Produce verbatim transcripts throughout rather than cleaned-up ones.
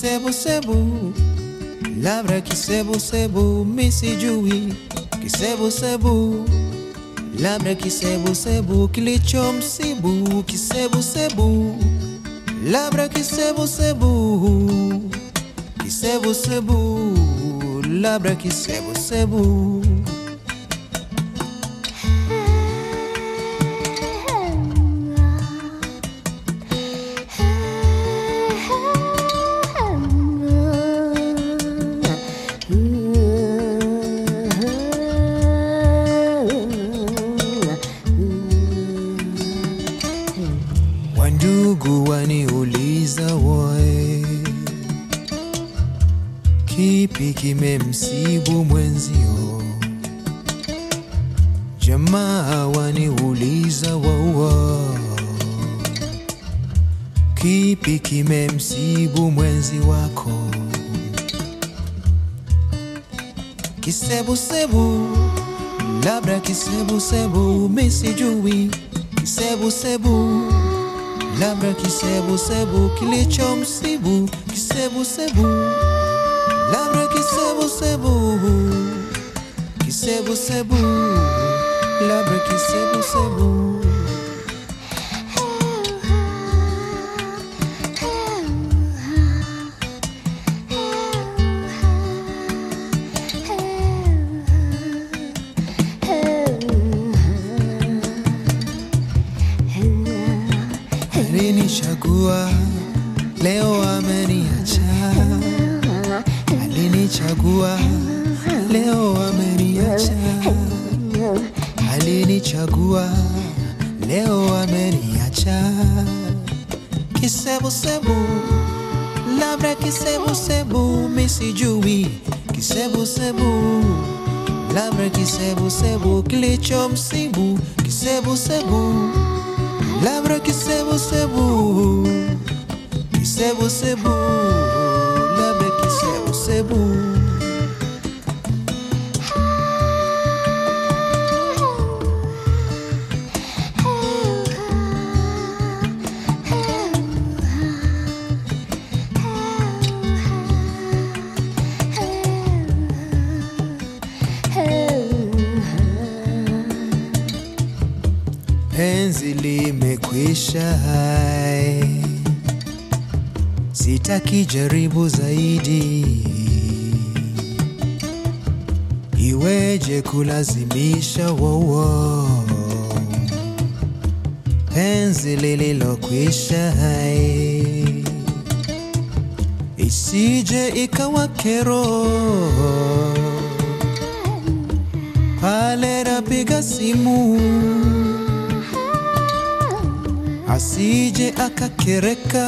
Kisebu sebu, labda kisebu sebu, misijui. Kisebu sebu, labda kisebu sebu, kilicho msibu. Kisebu sebu, labda kisebu sebu. Kisebu sebu, labda kisebu sebu. Wandugu waniuliza woe, kipi kimemsibu mwenzio? Jamaa waniuliza wawa, kipi kimemsibu mwenzi wako? Kisebu sebu, labda kisebu sebu, misijui. Kisebu sebu, labda kisebu sebu, kilicho msibu. Kisebu sebu, labda kisebu sebu. Kisebu sebu, labda kisebu sebu. Alinichagua, leo ameniacha. Alinichagua, leo ameniacha. Alinichagua, leo ameniacha. Kisebu sebu, labda kisebu sebu, misijui. Kisebu sebu, labda kisebu sebu, kilicho msibu. Kisebu sebu, labda kisebu sebu. Kisebu sebu, labda kisebu sebu. Penzi limekwisha, hai, sitaki jaribu zaidi. Iweje kulazimisha wowo, penzi lililokwisha, hai, isije ikawa kero pale napiga simu, asije akakereka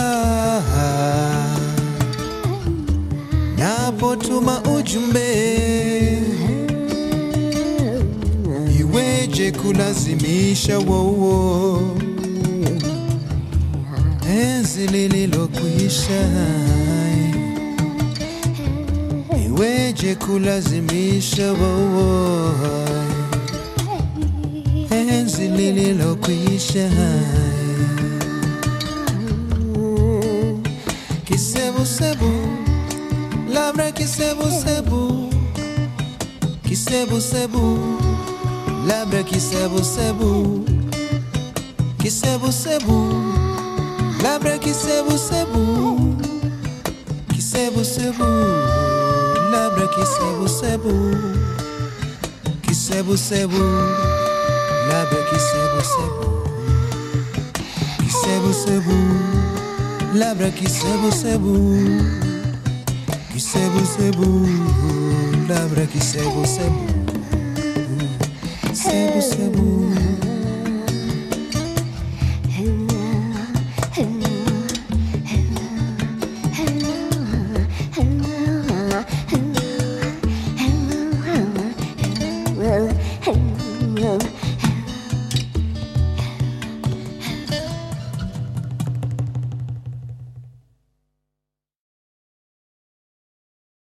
napotuma ujumbe. Iweje kulazimisha wowo, penzi lililokwisha. Iweje kulazimisha wowo, penzi lililokwisha. Kisebu sebu, labda kisebu sebu. Kisebu sebu, labda kisebu sebu. Kisebu sebu, labda kisebu sebu. Kisebu sebu, labda kisebu sebu. Kisebu sebu, labda kisebu sebu. Kisebu sebu, labda kisebu sebu. Kisebu sebu, labda kisebu sebu. Sebu sebu.